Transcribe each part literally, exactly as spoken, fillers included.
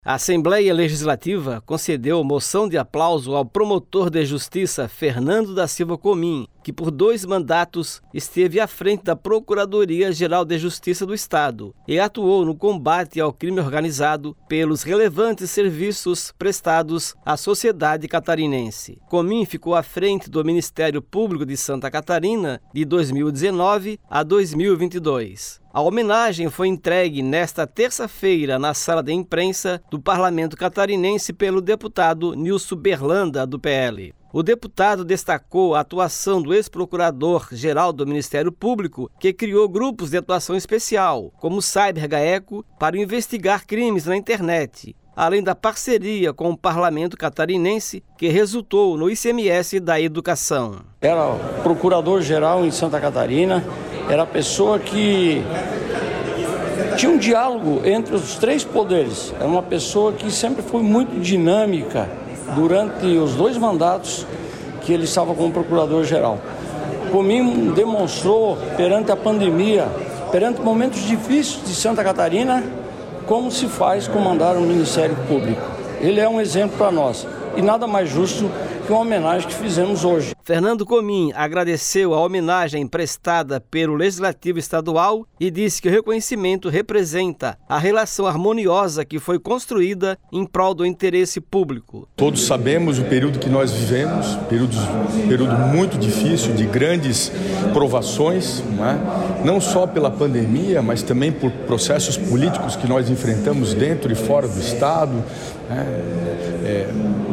A Assembleia Legislativa concedeu moção de aplauso ao promotor de justiça Fernando da Silva Comim, que por dois mandatos esteve à frente da Procuradoria-Geral de Justiça do Estado e atuou no combate ao crime organizado pelos relevantes serviços prestados à sociedade catarinense. Comim ficou à frente do Ministério Público de Santa Catarina de dois mil e dezenove a dois mil e vinte e dois. A homenagem foi entregue nesta terça-feira na sala de imprensa do Parlamento Catarinense pelo deputado Nilson Berlanda, do P L. O deputado destacou a atuação do ex-procurador-geral do Ministério Público, que criou grupos de atuação especial, como o CyberGaeco, para investigar crimes na internet, além da parceria com o Parlamento Catarinense, que resultou no I C M S da Educação. Era procurador-geral em Santa Catarina, era a pessoa que tinha um diálogo entre os três poderes. Era uma pessoa que sempre foi muito dinâmica durante os dois mandatos que ele estava como procurador-geral. Comim demonstrou perante a pandemia, perante momentos difíceis de Santa Catarina, como se faz comandar o Ministério Público. Ele é um exemplo para nós e nada mais justo que uma homenagem que fizemos hoje. Fernando Comim agradeceu a homenagem prestada pelo Legislativo Estadual e disse que o reconhecimento representa a relação harmoniosa que foi construída em prol do interesse público. Todos sabemos o período que nós vivemos, período, período muito difícil, de grandes provações, não é? Não só pela pandemia, mas também por processos políticos que nós enfrentamos dentro e fora do Estado, né? É,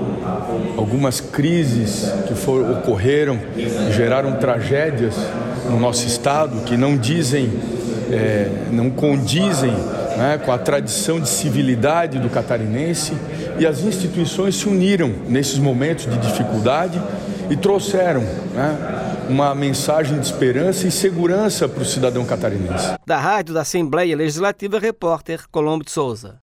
algumas crises que for, ocorreram, geraram tragédias no nosso Estado que não dizem, é, não condizem, né, com a tradição de civilidade do catarinense, e as instituições se uniram nesses momentos de dificuldade e trouxeram, né, uma mensagem de esperança e segurança para o cidadão catarinense. Da Rádio da Assembleia Legislativa, repórter Colombo de Souza.